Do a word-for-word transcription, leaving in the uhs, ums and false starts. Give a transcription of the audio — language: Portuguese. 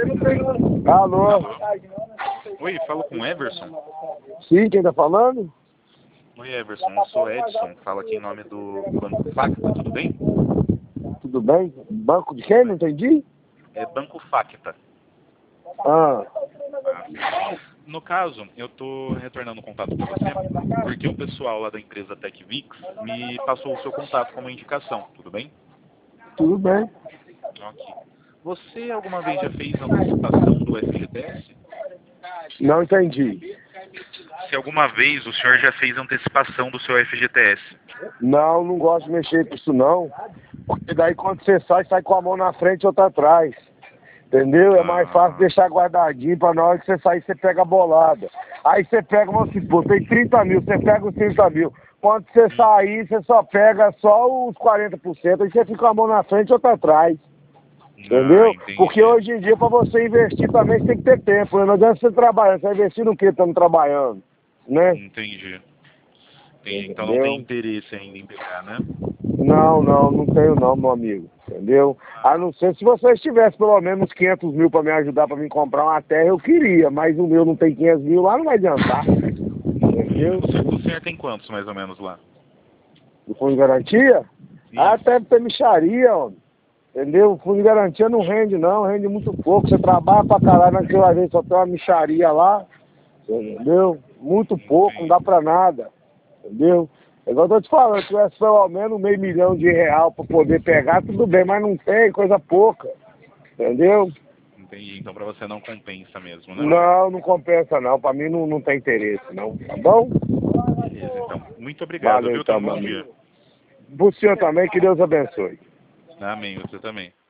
Alô? Alô? Oi, falo com o Everson. Sim, quem tá falando? Oi, Everson, eu sou Edson, falo aqui em nome do Banco Facta, tudo bem? Tudo bem? Banco de quem? Não entendi? É Banco Facta. Ah, No caso, eu estou retornando o contato para você porque o pessoal lá da empresa TechVix me passou o seu contato como indicação, tudo bem? tudo bem. Ok. Você alguma vez já fez antecipação do F G T S? Não entendi. Se alguma vez o senhor já fez antecipação do seu F G T S? Não, não gosto de mexer com isso não. Porque daí quando você sai, sai com a mão na frente e outra atrás. Entendeu? É mais fácil Ah, deixar guardadinho pra na hora que você sair, você pega a bolada. Aí você pega, vamos supor, tem trinta mil, você pega os trinta mil. Quando você sair, você só pega só os quarenta por cento, aí você fica com a mão na frente e outra atrás. ah, Entendeu? entendi. Porque hoje em dia, pra você investir também, você tem que ter tempo. Né? Não adianta você trabalhar, você vai investir no que estamos trabalhando, né? Entendi. Entendi. Então não tem Entendeu? interesse ainda em pegar, né? Não, não, não tenho não, meu amigo. Entendeu? A não ser se vocês tivessem pelo menos uns quinhentos mil pra me ajudar pra me comprar uma terra, eu queria. Mas o meu não tem quinhentos mil lá, não vai adiantar. Entendeu? O senhor, o senhor tem quantos mais ou menos lá? O fundo de garantia? Ah, Isso. deve ter micharia, ó. Entendeu? O fundo de garantia não rende não, rende muito pouco. Você trabalha pra caralho naquela vez, só tem uma micharia lá. Entendeu? Muito pouco, não dá pra nada. Entendeu? É igual eu tô te falando, se tivesse pelo menos meio milhão de real pra poder pegar, tudo bem, mas não tem, coisa pouca. Entendeu? Entendi. Então pra você não compensa mesmo, né? Não, não compensa não. Pra mim não, não tem interesse, não. Tá bom? Beleza, então. Muito obrigado, Valeu viu? Tenha então, um meu bom dia. amigo. Você também, que Deus abençoe. Amém, você também.